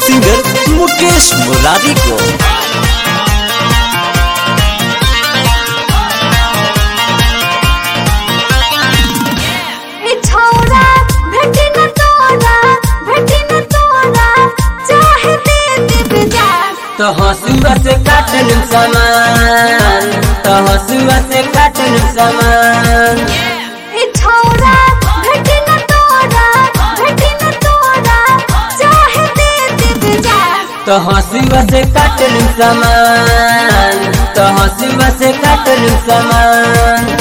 Singer Mukesh Murari को। तो हंसुआ से काटल सामान, तो हंसुआ से काटल सामान। तो हंसुआ से काटल सामान, तो हंसुआ से काटल सामान।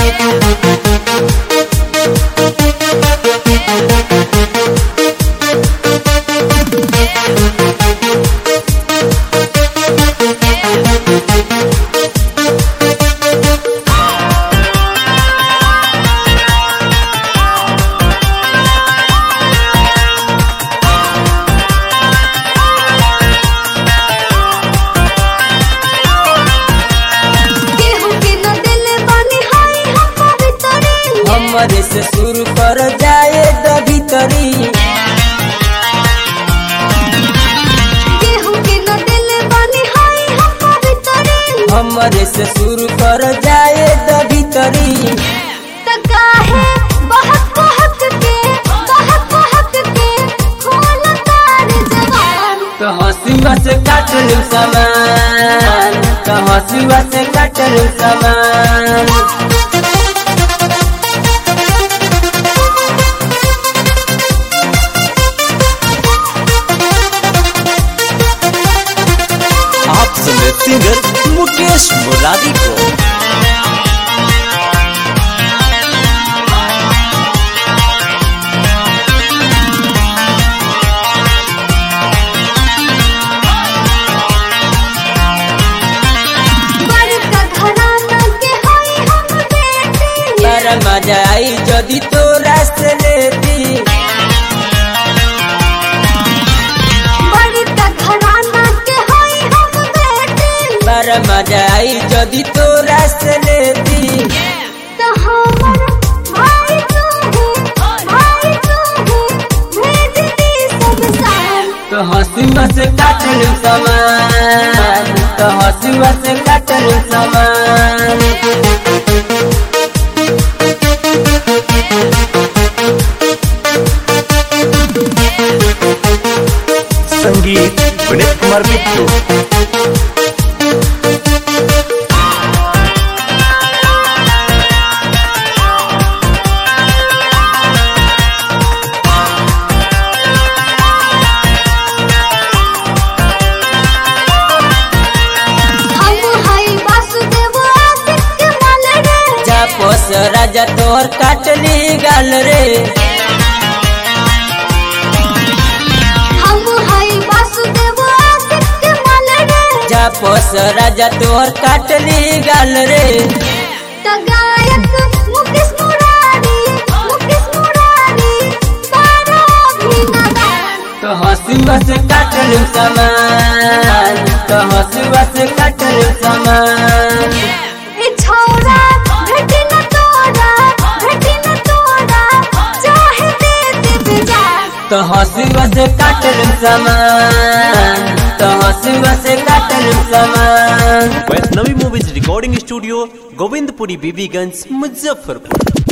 हमरे से शुरू कर जाए द भीतरी, हमरे से शुरू कर जाए द भीतरी। तो हंसुआ से काटल सामान, तो हंसुआ से काटल सामान। आप सुन रहे सिंगर मुकेश मुरारी को। बड़ा मजा आई जदि तोरा से लेती, बड़ा मजा आई जदि तोरा से लेती। तो हंसुआ से काटल सामान, तो हंसुआ से काटल सामान। संगीत विनीत कुमार बिट्टू। राजा तोर काटली गाल रे, जापस राजा तोर काटली गाल रे। तो हंसुआ से काटल सामान, तो हंसुआ से काटल सामान। तो हंसुआ से काटल सामान, तो हंसुआ से काटल सामान। Vaishnavi movies recording studio, Govindpuri Bibiganj, Muzaffarpur.